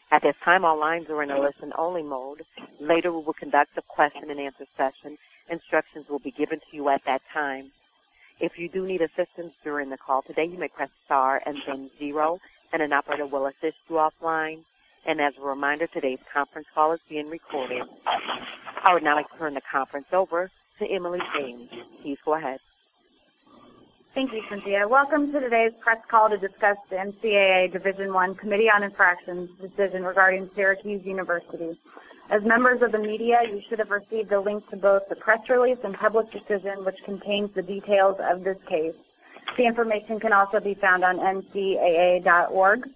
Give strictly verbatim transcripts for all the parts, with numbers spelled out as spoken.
At this time, all lines are in a listen-only mode. Later, we will conduct a question-and-answer session. Instructions will be given to you at that time. If you do need assistance during the call today, you may press star and then zero, and an operator will assist you offline. And as a reminder, today's conference call is being recorded. I would now like to turn the conference over to Emily James. Please go ahead. Thank you, Cynthia. Welcome to today's press call to discuss the N C A A Division One Committee on Infractions decision regarding Syracuse University. As members of the media, you should have received a link to both the press release and public decision, which contains the details of this case. The information can also be found on N C A A dot org.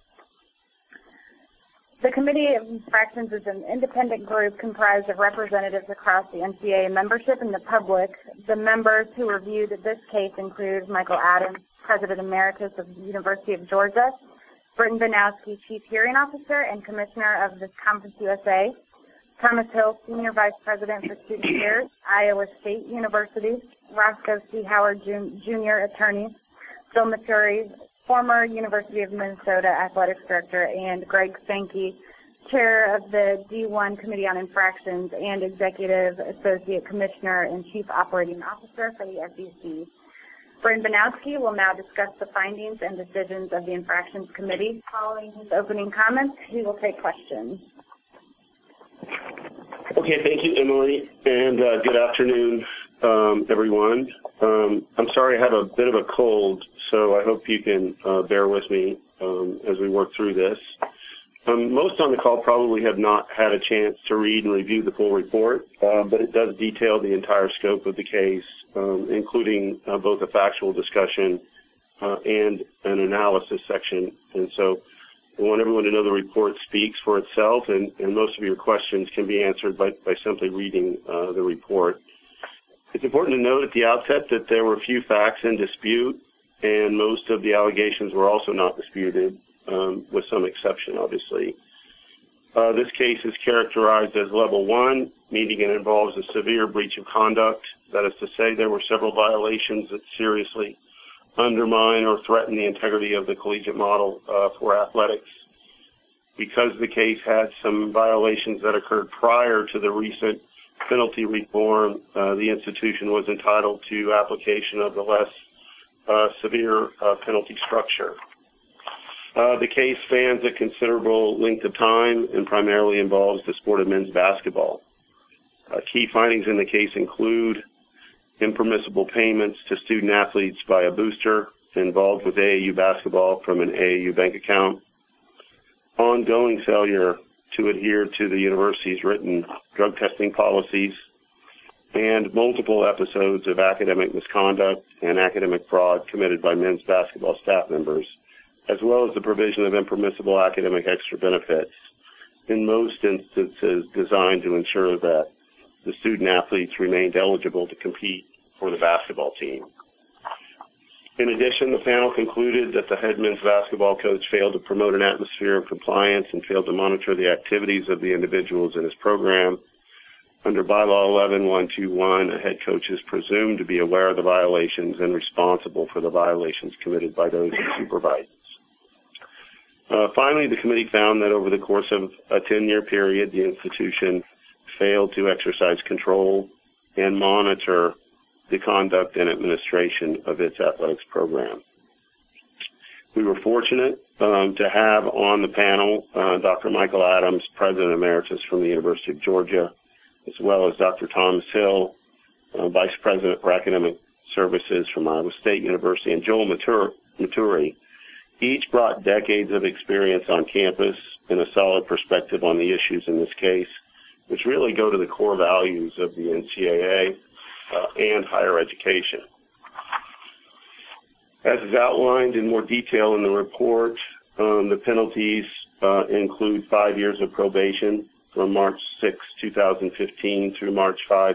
The Committee of Infractions is an independent group comprised of representatives across the N C A A membership and the public. The members who reviewed this case include Michael Adams, President Emeritus of the University of Georgia, Britton Banowski, Chief Hearing Officer and Commissioner of this Conference U S A, Thomas Hill, Senior Vice President for Student Affairs, Iowa State University, Roscoe C. Howard, Junior Attorney, Phil Maturi, former University of Minnesota Athletics Director, and Greg Sankey, Chair of the D one Committee on Infractions and Executive Associate Commissioner and Chief Operating Officer for the S E C. Britton Banowski will now discuss the findings and decisions of the Infractions Committee. Following his opening comments, he will take questions. Okay, thank you, Emily, and uh, good afternoon, um, everyone. Um, I'm sorry I have a bit of a cold, so I hope you can uh, bear with me um, as we work through this. Um, most on the call probably have not had a chance to read and review the full report, uh, but it does detail the entire scope of the case, um, including uh, both a factual discussion uh, and an analysis section. And so I want everyone to know the report speaks for itself, and, and most of your questions can be answered by, by simply reading uh, the report. It's important to note at the outset that there were few facts in dispute, and most of the allegations were also not disputed, um, with some exception, obviously. Uh, this case is characterized as level one, meaning it involves a severe breach of conduct. That is to say, there were several violations that seriously undermine or threaten the integrity of the collegiate model uh, for athletics. Because the case had some violations that occurred prior to the recent penalty reform, uh, the institution was entitled to application of the less uh, severe uh, penalty structure. Uh, the case spans a considerable length of time and primarily involves the sport of men's basketball. Uh, key findings in the case include impermissible payments to student athletes by a booster involved with A A U basketball from an A A U bank account, ongoing failure to adhere to the university's written drug testing policies, and multiple episodes of academic misconduct and academic fraud committed by men's basketball staff members, as well as the provision of impermissible academic extra benefits, in most instances designed to ensure that the student athletes remained eligible to compete for the basketball team. In addition, the panel concluded that the head men's basketball coach failed to promote an atmosphere of compliance and failed to monitor the activities of the individuals in his program. Under Bylaw eleven one twenty-one, a head coach is presumed to be aware of the violations and responsible for the violations committed by those he supervises. Uh, finally, the committee found that over the course of a ten-year period, the institution failed to exercise control and monitor the conduct and administration of its athletics program. We were fortunate um, to have on the panel uh, Doctor Michael Adams, President Emeritus from the University of Georgia, as well as Doctor Thomas Hill, uh, Vice President for Academic Services from Iowa State University, and Joel Maturi. Each brought decades of experience on campus and a solid perspective on the issues in this case, which really go to the core values of the N C A A uh, and higher education. As is outlined in more detail in the report, um, the penalties uh, include five years of probation from March sixth, two thousand fifteen through March fifth,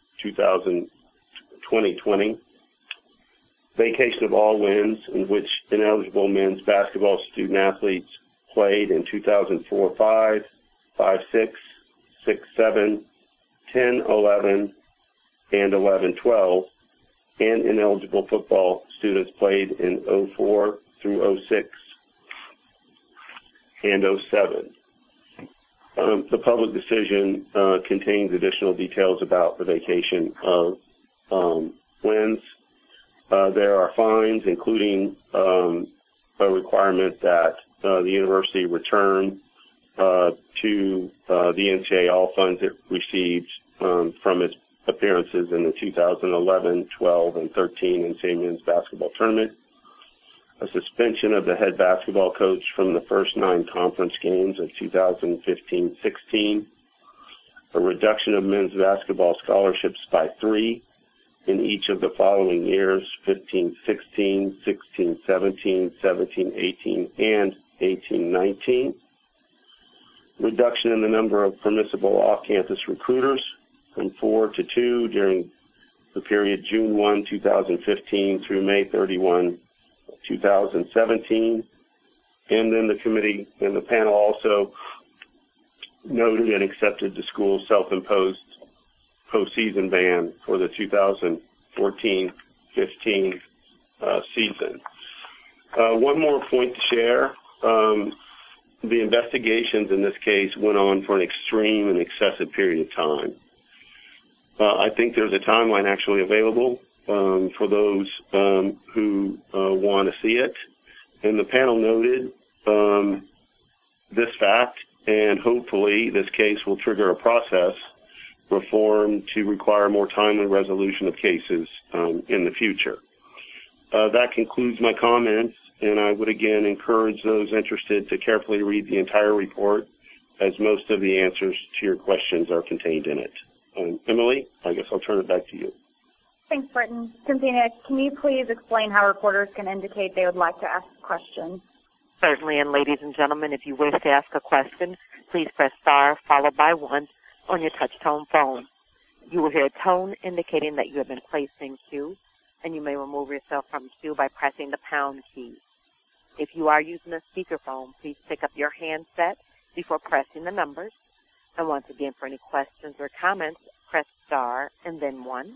twenty twenty. Vacation of all wins in which ineligible men's basketball student athletes played in two thousand four five, five six, six seven, ten eleven, and eleven twelve, and ineligible football students played in oh four through oh six and oh seven. Um, the public decision uh, contains additional details about the vacation of um, winds. Uh, there are fines, including um, a requirement that uh, the university return uh, to uh, the N C A A all funds it received um, from its appearances in the two thousand eleven, twelve, and thirteen N C A A men's basketball tournament. A suspension of the head basketball coach from the first nine conference games of two thousand fifteen sixteen. A reduction of men's basketball scholarships by three in each of the following years, fifteen sixteen, sixteen seventeen, seventeen eighteen, and eighteen nineteen. Reduction in the number of permissible off-campus recruiters from four to two during the period June first, two thousand fifteen through May thirty-first, two thousand seventeen. And then the committee and the panel also noted and accepted the school's self-imposed postseason ban for the two thousand fourteen fifteen uh, season. Uh, one more point to share. Um, the investigations in this case went on for an extreme and excessive period of time. Uh, I think there's a timeline actually available um, for those um, who uh, want to see it. And the panel noted um, this fact, and hopefully this case will trigger a process reform to require more timely resolution of cases um, in the future. Uh, that concludes my comments, and I would again encourage those interested to carefully read the entire report, as most of the answers to your questions are contained in it. Um, Emily, I guess I'll turn it back to you. Thanks, Britton. Cynthia, can you please explain how reporters can indicate they would like to ask questions? Certainly, and ladies and gentlemen, if you wish to ask a question, please press star followed by one on your touch-tone phone. You will hear a tone indicating that you have been placed in queue, and you may remove yourself from queue by pressing the pound key. If you are using a speakerphone, please pick up your handset before pressing the numbers. And once again, for any questions or comments, press star and then one.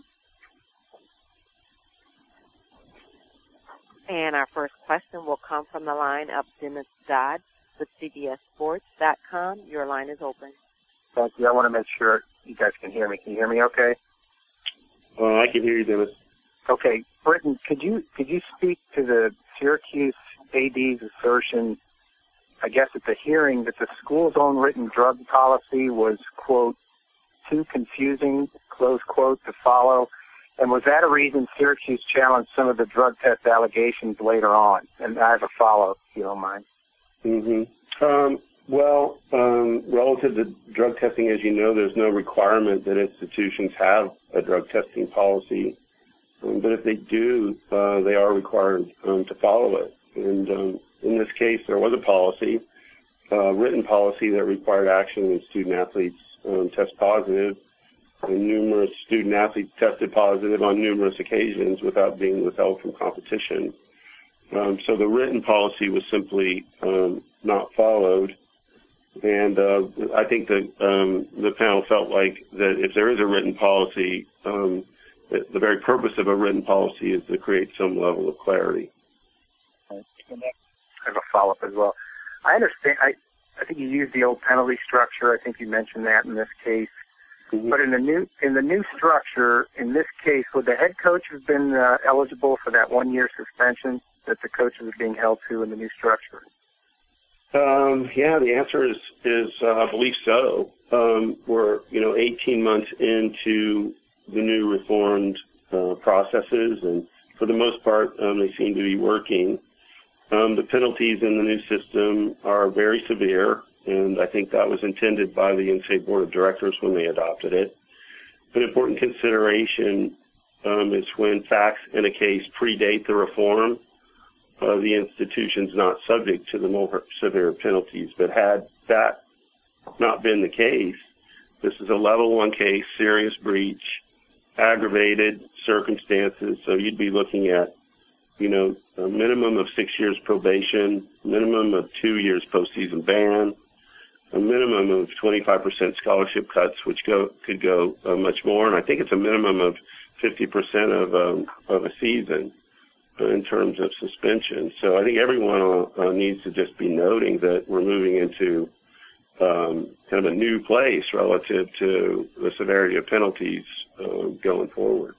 And our first question will come from the line of Dennis Dodd with C B S Sports dot com. Your line is open. Thank you. I want to make sure you guys can hear me. Can you hear me okay? Uh, I can hear you, Dennis. Okay. Britton, could you could you speak to the Syracuse A D's assertion, I guess at the hearing, that the school's own written drug policy was, quote, too confusing, close quote, to follow? And was that a reason Syracuse challenged some of the drug test allegations later on? And I have a follow-up, if you don't mind. Mm-hmm. Um, well, um, relative to drug testing, as you know, there's no requirement that institutions have a drug testing policy. Um, but if they do, uh, they are required um, to follow it. And um, in this case, there was a policy, uh, written policy that required action when student-athletes um, test positive. And numerous student-athletes tested positive on numerous occasions without being withheld from competition. Um, so the written policy was simply um, not followed. And uh, I think that um, the panel felt like that if there is a written policy, um, the, the very purpose of a written policy is to create some level of clarity. I have a follow-up as well. I understand. I, I think you used the old penalty structure. I think you mentioned that in this case. Mm-hmm. But in the new in the new structure, in this case, would the head coach have been uh, eligible for that one-year suspension that the coaches are being held to in the new structure? Um, yeah, the answer is is uh, I believe so. Um, we're you know eighteen months into the new reformed uh, processes, and for the most part, um, they seem to be working. Um, the penalties in the new system are very severe, and I think that was intended by the N C A A Board of Directors when they adopted it. An important consideration um, is when facts in a case predate the reform, uh, the institution's not subject to the more severe penalties. But had that not been the case, this is a level one case, serious breach, aggravated circumstances, so you'd be looking at you know, a minimum of six years probation, minimum of two years postseason ban, a minimum of twenty-five percent scholarship cuts, which go could go uh, much more, and I think it's a minimum of fifty percent of um, of a season uh, in terms of suspension. So I think everyone uh, needs to just be noting that we're moving into um, kind of a new place relative to the severity of penalties uh, going forward.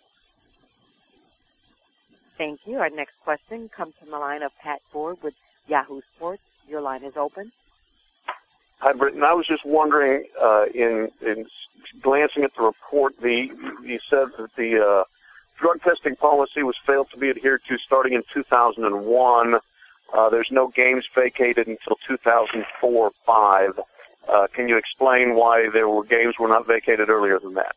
Thank you. Our next question comes from the line of Pat Ford with Yahoo Sports. Your line is open. Hi, Britton. I was just wondering, uh, in, in glancing at the report, the you said that the uh, drug testing policy was failed to be adhered to starting in two thousand one. Uh, there's no games vacated until two thousand four five. Uh, can you explain why there were games were not vacated earlier than that?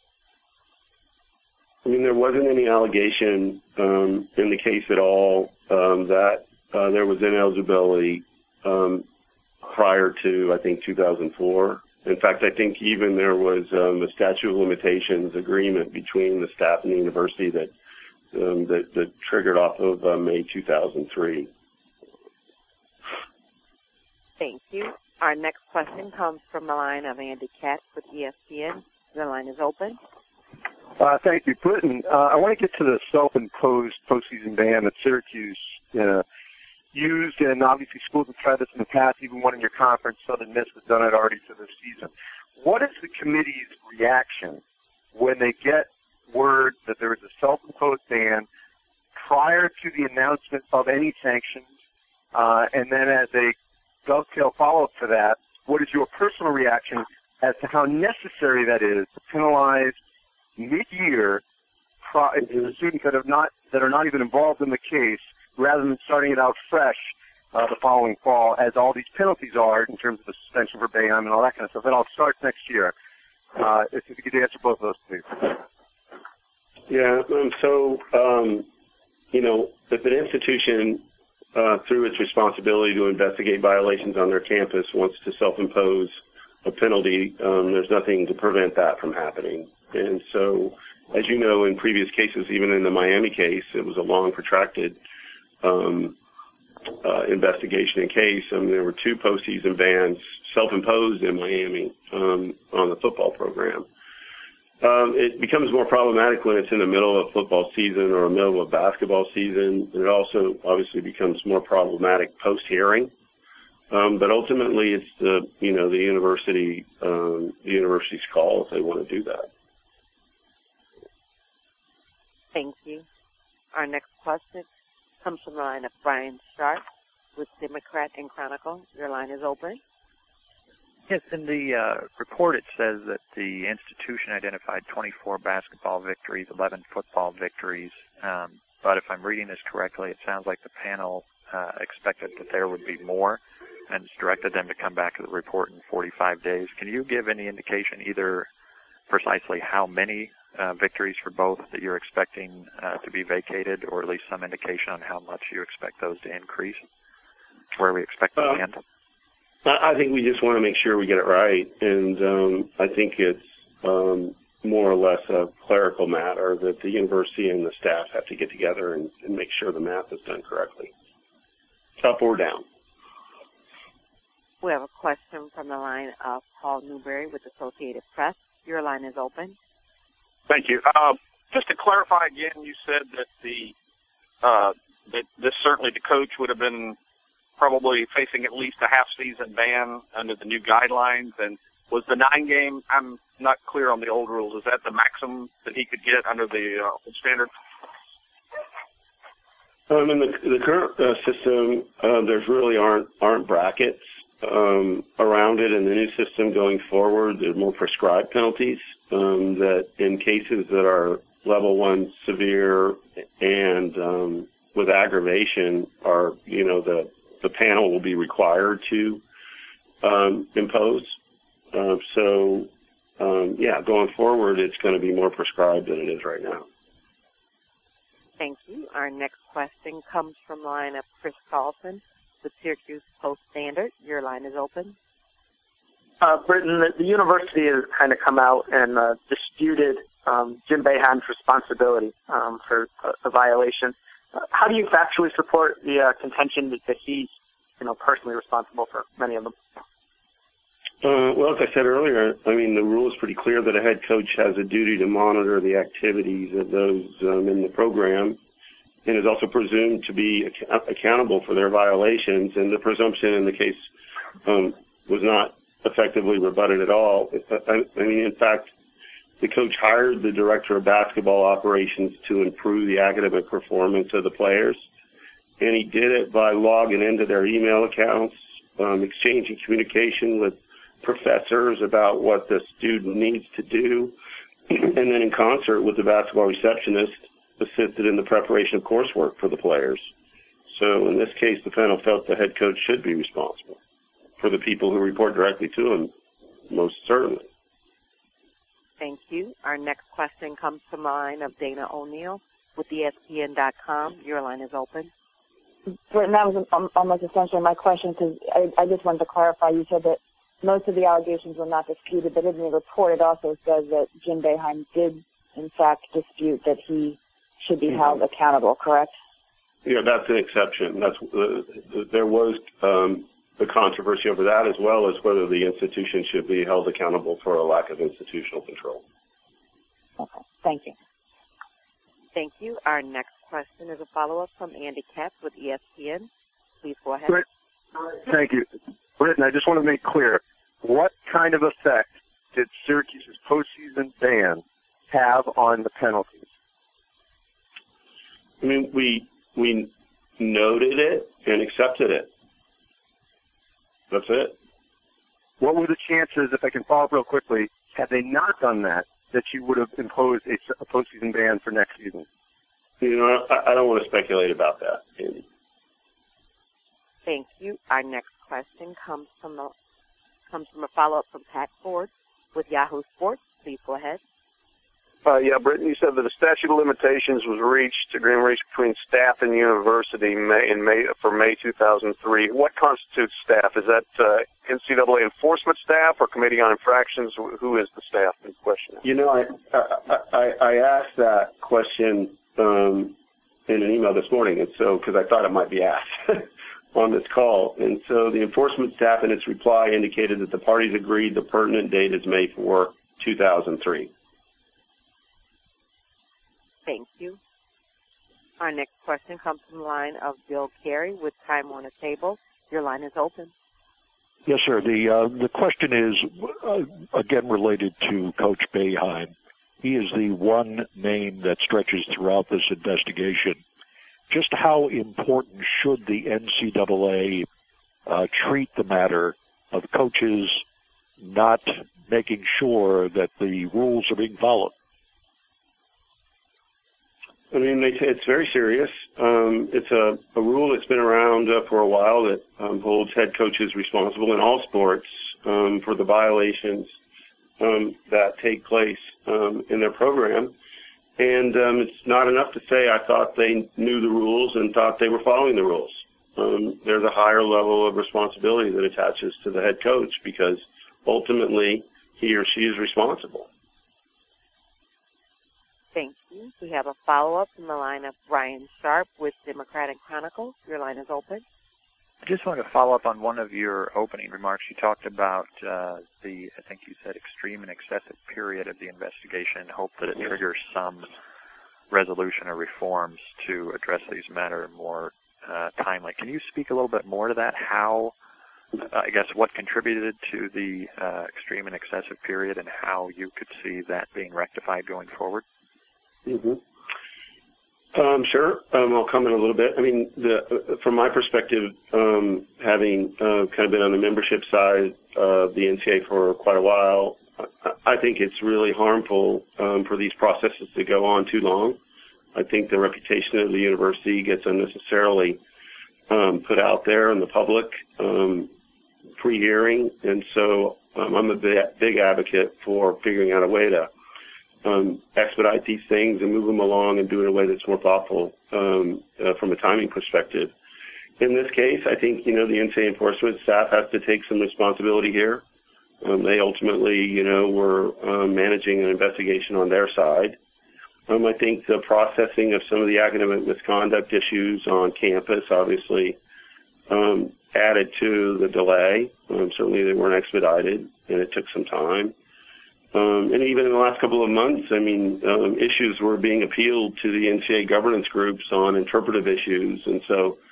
I mean, there wasn't any allegation um, in the case at all um, that uh, there was ineligibility um, prior to, I think, two thousand four. In fact, I think even there was um, a statute of limitations agreement between the staff and the university that um, that, that triggered off of uh, May two thousand three. Thank you. Our next question comes from the line of Andy Katz with E S P N. Your line is open. Uh, thank you, Britton. Uh, I want to get to the self-imposed postseason ban that Syracuse uh, used, and obviously schools have tried this in the past, even one in your conference. Southern Miss has done it already for this season. What is the committee's reaction when they get word that there is a self-imposed ban prior to the announcement of any sanctions, uh, and then as a dovetail follow-up to that, what is your personal reaction as to how necessary that is to penalize mid-year pro- the students that have not that are not even involved in the case, rather than starting it out fresh uh, the following fall, as all these penalties are in terms of the suspension for Boeheim and all that kind of stuff. It all starts next year. Uh, if you could answer both of those, please. Yeah. Um, so, um, you know, if an institution, uh, through its responsibility to investigate violations on their campus, wants to self-impose a penalty, um, there's nothing to prevent that from happening. And so, as you know, in previous cases, even in the Miami case, it was a long, protracted um, uh, investigation and case. I mean, there were two postseason bans self-imposed in Miami um, on the football program. Um, it becomes more problematic when it's in the middle of football season or the middle of basketball season. And it also obviously becomes more problematic post-hearing. Um, but ultimately, it's the you know the university um, the university's call if they want to do that. Thank you. Our next question comes from the line of Brian Sharp with Democrat and Chronicle. Your line is open. Yes, in the uh, report it says that the institution identified twenty-four basketball victories, eleven football victories. Um, but if I'm reading this correctly, it sounds like the panel uh, expected that there would be more and it's directed them to come back to the report in forty-five days. Can you give any indication either precisely how many uh, victories for both that you're expecting uh, to be vacated, or at least some indication on how much you expect those to increase, where we expect to land? Uh, I think we just want to make sure we get it right, and um, I think it's um, more or less a clerical matter that the university and the staff have to get together and, and make sure the math is done correctly, up or down. We have a question from the line of Paul Newberry with Associated Press. Your line is open. Thank you. Uh, just to clarify again, you said that the uh, that this certainly the coach would have been probably facing at least a half-season ban under the new guidelines. And was the nine-game? I'm not clear on the old rules. Is that the maximum that he could get under the uh, standard? Um, in the, the current uh, system, uh, there's really aren't aren't brackets um, around it. In the new system going forward, there's more prescribed penalties um, that in cases that are level one severe and um, with aggravation are, you know, the, the panel will be required to um, impose. Uh, so, um, yeah, going forward, it's going to be more prescribed than it is right now. Thank you. Our next question comes from the line of Chris Carlson with Syracuse Post-Standard. Your line is open. Uh, Britton, the, the university has kind of come out and uh, disputed um, Jim Boeheim's responsibility um, for a, a violation. Uh, how do you factually support the uh, contention that, that he's, you know, personally responsible for many of them? Uh, well, as I said earlier, I mean, the rule is pretty clear that a head coach has a duty to monitor the activities of those um, in the program and is also presumed to be ac- accountable for their violations. And the presumption in the case um, was not effectively rebutted at all. I, I mean, in fact, the coach hired the director of basketball operations to improve the academic performance of the players, and he did it by logging into their email accounts, um, exchanging communication with professors about what the student needs to do, and then in concert with the basketball receptionist, assisted in the preparation of coursework for the players. So in this case, the panel felt the head coach should be responsible for the people who report directly to him, most certainly. Thank you. Our next question comes from the line of Dana O'Neill with E S P N dot com. Your line is open. Britton, that was almost essentially my question, because I, I just wanted to clarify. You said that most of the allegations were not disputed, but in the report it also says that Jim Boeheim did, in fact, dispute that he should be mm-hmm. held accountable, correct? Yeah, that's an exception. That's uh, there was um, the controversy over that, as well as whether the institution should be held accountable for a lack of institutional control. Okay, thank you. Thank you. Our next question is a follow-up from Andy Katz with E S P N. Please go ahead. Great. Thank you. Britton, I just want to make clear, what kind of effect did Syracuse's postseason ban have on the penalties? I mean, we we noted it and accepted it. That's it. What were the chances, if I can follow up real quickly, had they not done that, that you would have imposed a, a postseason ban for next season? You know, I, I don't want to speculate about that, Andy. Thank you. Our next question comes from a, comes from a follow-up from Pat Ford with Yahoo Sports. Please go ahead. Uh, yeah, Britton, you said that the statute of limitations was reached, agreement reached between staff and university May, in May for May two thousand three. What constitutes staff? Is that uh, N C double A enforcement staff or Committee on Infractions? Who is the staff in question? You know, I I, I, I asked that question um, in an email this morning, and so because I thought it might be asked on this call, and so the enforcement staff in its reply indicated that the parties agreed the pertinent date is May fourth, two thousand three. Thank you. Our next question comes from the line of Bill Carey with Time Warner Cable. Your line is open. Yes, sir. The uh, the question is, uh, again, related to Coach Boeheim. He is the one name that stretches throughout this investigation. Just how important should the N C double A uh, treat the matter of coaches not making sure that the rules are being followed? I mean, they say it's very serious. Um, it's a, a rule that's been around uh, for a while that um, holds head coaches responsible in all sports um, for the violations um, that take place um, in their program. And um, it's not enough to say I thought they knew the rules and thought they were following the rules. Um, there's a higher level of responsibility that attaches to the head coach because ultimately he or she is responsible. Thank you. We have a follow-up from the line of Brian Sharp with Democratic Chronicle. Your line is open. I just want to follow up on one of your opening remarks. You talked about uh, the, I think you said, extreme and excessive period of the investigation and hope that it triggers some resolution or reforms to address these matters more uh, timely. Can you speak a little bit more to that? How, uh, I guess, what contributed to the uh, extreme and excessive period and how you could see that being rectified going forward? Mm-hmm. Um, sure. Um, I'll comment a little bit. I mean, the, uh, from my perspective, um, having uh, kind of been on the membership side of the N C A A for quite a while, I, I think it's really harmful um, for these processes to go on too long. I think the reputation of the university gets unnecessarily um, put out there in the public um, pre-hearing, and so um, I'm a big, big advocate for figuring out a way to Um, expedite these things and move them along and do it in a way that's more thoughtful um, uh, from a timing perspective. In this case, I think, you know, the N C A A enforcement staff has to take some responsibility here. Um, they ultimately, you know, were um, managing an investigation on their side. Um, I think the processing of some of the academic misconduct issues on campus obviously um, added to the delay. Um, certainly they weren't expedited, and it took some time. Um, and even in the last couple of months, I mean, um, issues were being appealed to the N C A A governance groups on interpretive issues. And so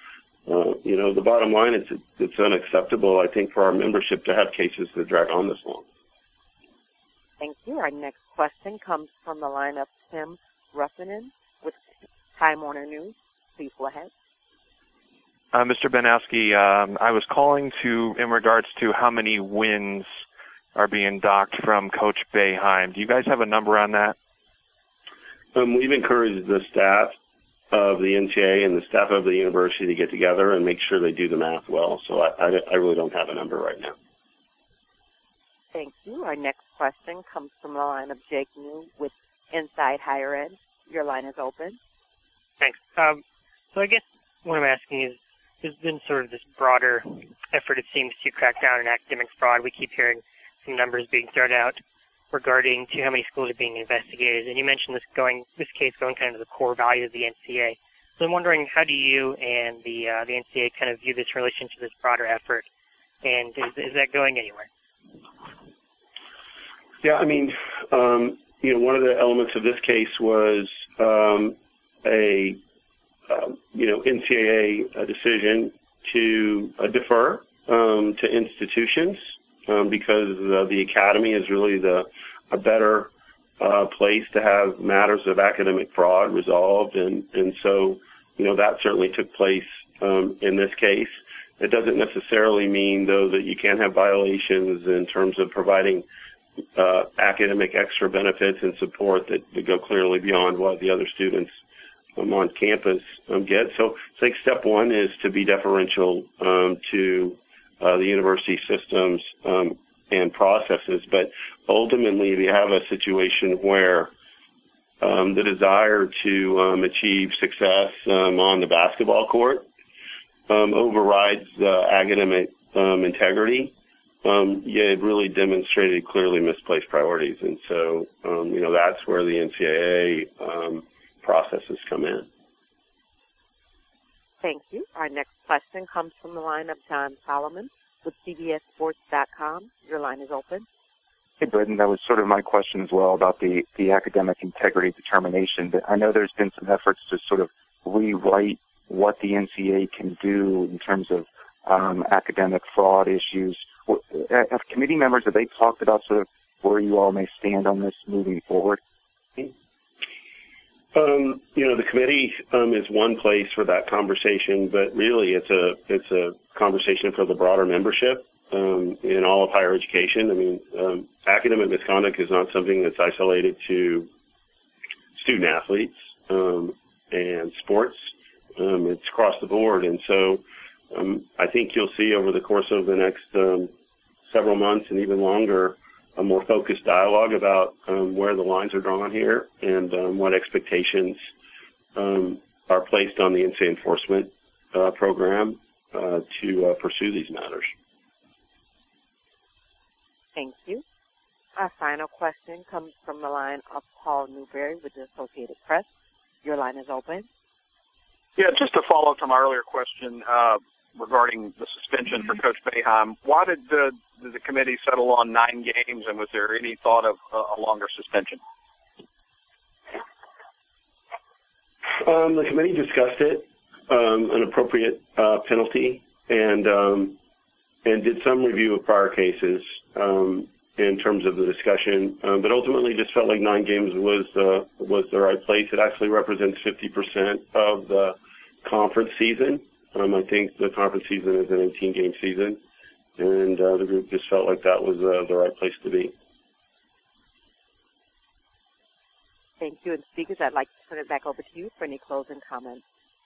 uh, you know, the bottom line is it, it's unacceptable, I think, for our membership to have cases that drag on this long. Thank you. Our next question comes from the line of Tim Ruffinen with Time Warner News. Please go ahead. Uh, Mister Banowski, um, I was calling to in regards to how many wins are being docked from Coach Boeheim. Do you guys have a number on that? Um, we've encouraged the staff of the N C A A and the staff of the university to get together and make sure they do the math well. So I, I, I really don't have a number right now. Thank you. Our next question comes from the line of Jake New with Inside Higher Ed. Your line is open. Thanks. Um, so I guess what I'm asking is, there's been sort of this broader effort, it seems, to crack down on academic fraud. We keep hearing some numbers being thrown out regarding to how many schools are being investigated. And you mentioned this going, this case going kind of to the core values of the N C A A. So I'm wondering, how do you and the uh, the N C A A kind of view this in relation to this broader effort? And is, is that going anywhere? Yeah, I mean, um, you know, one of the elements of this case was um, a, uh, you know, N C A A a decision to uh, defer um, to institutions um, because uh, the academy is really the a better uh, place to have matters of academic fraud resolved, and and so you know that certainly took place um, in this case. It doesn't necessarily mean, though, that you can't have violations in terms of providing uh, academic extra benefits and support that, that go clearly beyond what the other students um, on campus um, get. So I think step one is to be deferential um, to uh, the university systems um, and processes. But ultimately, if you have a situation where um, the desire to um, achieve success um, on the basketball court Um, overrides the academic um, integrity, um, yeah, it really demonstrated clearly misplaced priorities. And so, um, you know, that's where the N C A A um, processes come in. Thank you. Our next question comes from the line of John Solomon with C B S Sports dot com. Your line is open. Hey, Britton, that was sort of my question as well about the, the academic integrity determination. But I know there's been some efforts to sort of rewrite what the N C A A can do in terms of um, academic fraud issues. Have committee members, have they talked about sort of where you all may stand on this moving forward? Um, you know, the committee um, is one place for that conversation, but really it's a it's a conversation for the broader membership um, in all of higher education. I mean, um, academic misconduct is not something that's isolated to student athletes um, and sports. Um, it's across the board, and so um, I think you'll see over the course of the next um, several months and even longer a more focused dialogue about um, where the lines are drawn here and um, what expectations um, are placed on the N C A A enforcement uh, program uh, to uh, pursue these matters. Thank you. Our final question comes from the line of Paul Newberry with the Associated Press. Your line is open. Yeah, just to follow up to my earlier question uh, regarding the suspension for Coach Boeheim, why did the, did the committee settle on nine games, and was there any thought of uh, a longer suspension? Um, the committee discussed it, um, an appropriate uh, penalty, and um, and did some review of prior cases um, in terms of the discussion, um, but ultimately just felt like nine games was uh, was the right place. It actually represents fifty percent of the conference season. Um, I think the conference season is an eighteen-game season, and uh, the group just felt like that was uh, the right place to be. Thank you. And speakers, I'd like to turn it back over to you for any closing comments.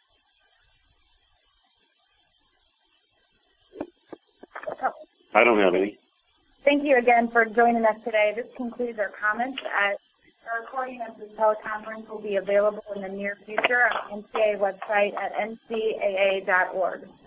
I don't have any. Thank you again for joining us today. This concludes our comments. At, a recording of this teleconference will be available in the near future on the N C A A website at N C A A dot org.